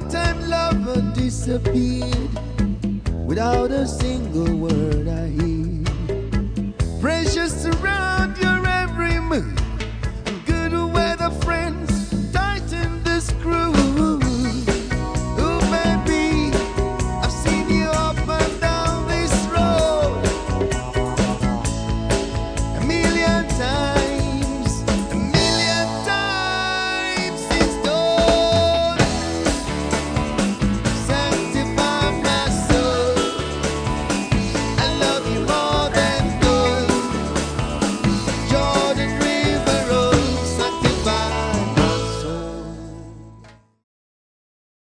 Long-time lover disappeared without a single word I hear. Precious around your every move, and good weather friend